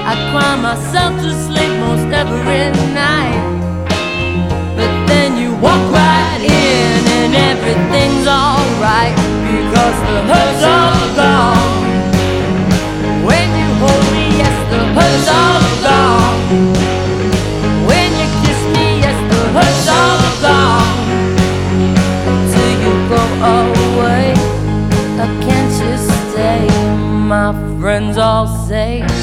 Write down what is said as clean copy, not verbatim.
I cry myself to sleep most every night. But then you walk right in and everything's alright, because the hurt's all gone. When you hold me, yes, the hurt's all gone. When you kiss me, yes, the hurt's all gone. Till you go away, can't you stay? My friends all say